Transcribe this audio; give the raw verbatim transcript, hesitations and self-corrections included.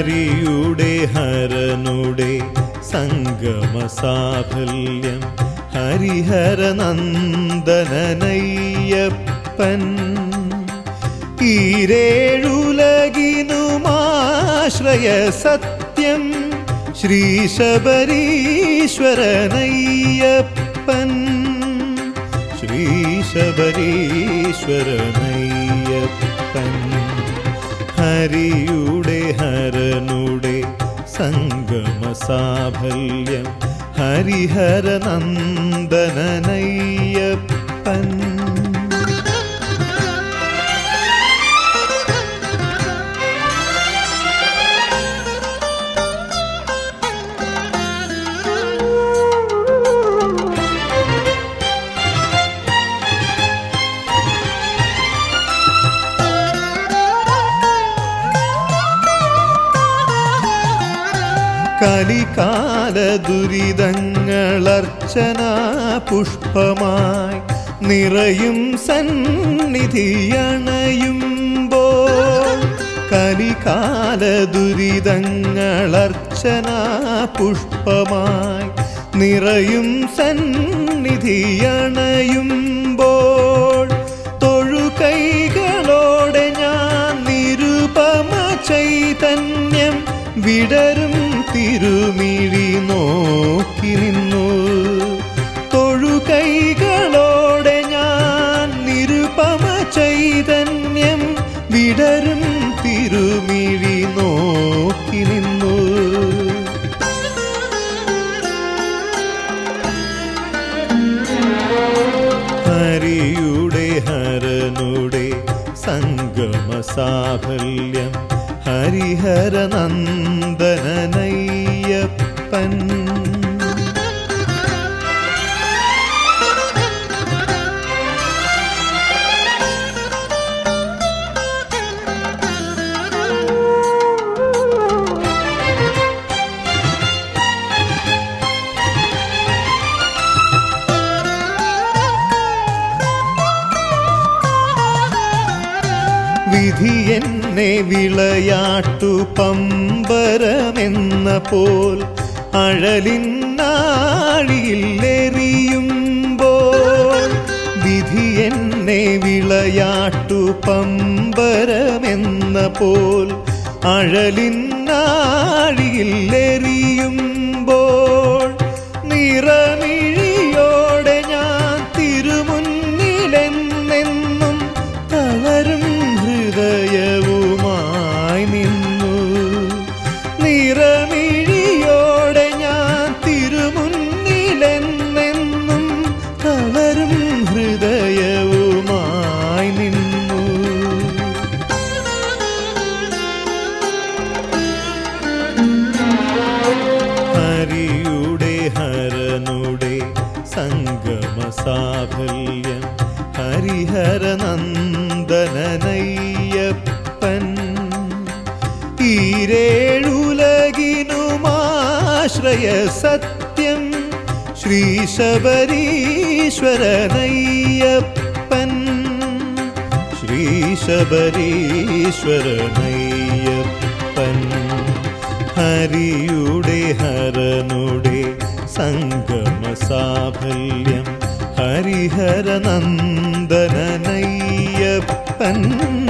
ഹരിയുടെ ഹരനുടെ സംഗമ സാഫല്യം ഹരിഹരനന്ദനനയ്യപ്പൻ ഈരേഴുലകിനുമാശ്രയ സത്യം ശ്രീ ശബരീശ്വരനയ്യപ്പൻ ശ്രീ ശബരീശ്വരനയ്യപ്പൻ ഹരിയുടെ ഹരനുടെ സംഗമ സാഫല്യം ഹരിഹരനന്ദനനയ്യപ്പൻ കലികാല ദുരിതങ്ങളർച്ചനാ പുഷ്പമായി നിറയും സന്നിധിയണയുമ്പോൾ കലികാല ദുരിതങ്ങളർച്ചനാ പുഷ്പമായി നിറയും സന്നിധിയണയുമ്പോൾ തൊഴുകൈകളോടെ ഞാൻ നിരുപമ ചൈതന്യം വിടരും തിരുമിഴി നോക്കി നിന്നു തൊഴുകൈകളോടെ ഞാൻ നിരുപമ ചൈതന്യം വിടരും തിരുമിഴി നോക്കി നിന്നു ഹരിയുടെ ഹരനുടെ സംഗമ സാഫല്യം ഹരിഹരനന്ദനനയ്യപ്പൻ വിധി എന്നെ വിളയാട്ടു പമ്പരമെന്ന പോൽ അഴലിന്നാഴിയിലെറിയുമ്പോൾ വിധി എന്നെ വിളയാട്ടു പമ്പരമെന്ന പോൽ അഴലിന്നാഴിയിലെറിയുമ്പോൾ നിറമിഴിയോടെ ഞാൻ തിരുമുന്നിലെന്നെന്നും തളരും ഹൃദയവുമായി നിന്നു നിറമിഴിയോടെ ഞാൻ തിരുമുന്നിലെന്നെന്നും തളരും ഹൃദയവുമായി നിന്നു ഹരിയുടെ ഹരനുടെ സംഗമ സാഫല്യം ഹരിഹരനന്ദനനയ്യപ്പൻ ഈരേഴുലകിനുമാശ്രയ സത്യം ശ്രീ ശബരീശ്വരനയ്യപ്പൻ ശ്രീ ശബരീശ്വരനയ്യപ്പൻ ഹരിയുടെ ഹരനുടെ സംഗമ സാഫല്യം ഹരിഹരനന്ദനനയ്യപ്പൻ